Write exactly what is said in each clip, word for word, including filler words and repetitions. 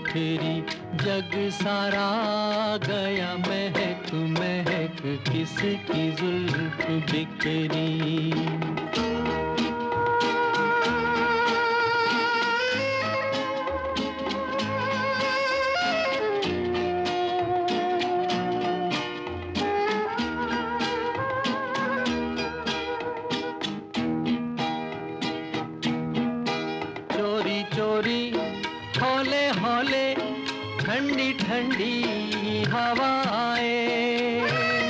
बिखरी, जग सारा गया महक महक, किसकी जुल्फ बिखरी। चोरी चोरी हौले हौले ठंडी ठंडी हवाएं,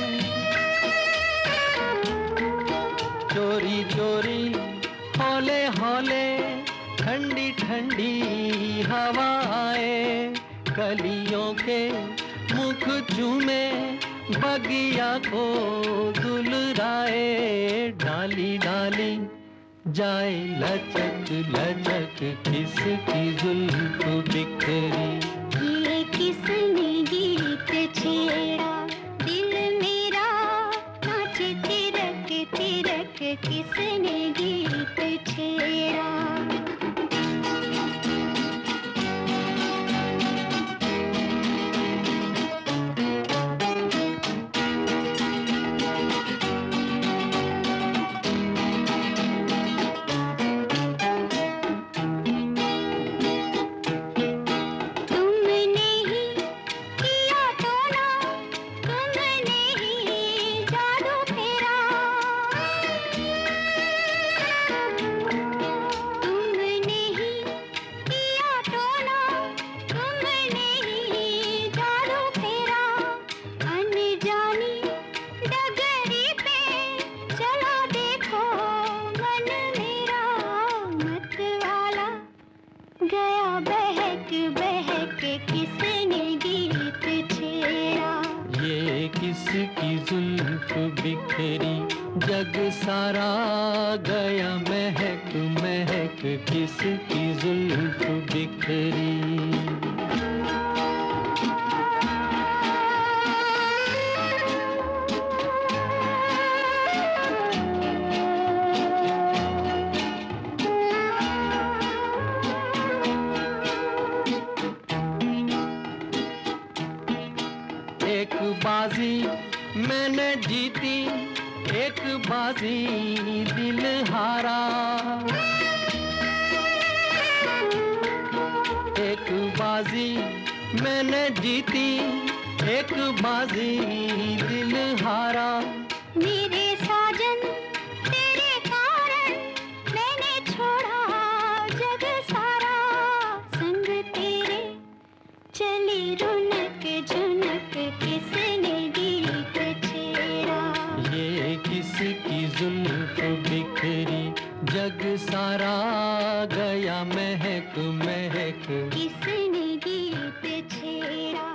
चोरी चोरी हौले हौले ठंडी ठंडी हवाएं, कलियों के मुख चूमे बगिया को दुलराए, डाली डाली जाए लचक लचक, किसकी जुल्फ बिखरी। ये किसने गीत छेड़ा, दिल मेरा नाचे तिरक तिरक, किसने गीत छेड़ा। गया बहक बहक, किसने गीत छेड़ा। ये किसकी जुल्फ बिखरी, जग सारा गया महक महक, किसकी जुल्फ बिखरी। एक बाजी मैंने जीती, एक बाजी दिल हारा, एक बाजी मैंने जीती, एक बाजी दिल हारा। मेरे साजन तेरे कारण मैंने छोड़ा जग सारा, संग तेरे चली रुनक झुनक, किसने गीत छेड़ा। ये किसकी जुल्फ बिखरी, जग सारा गया महक महक, किसने गीत छेड़ा।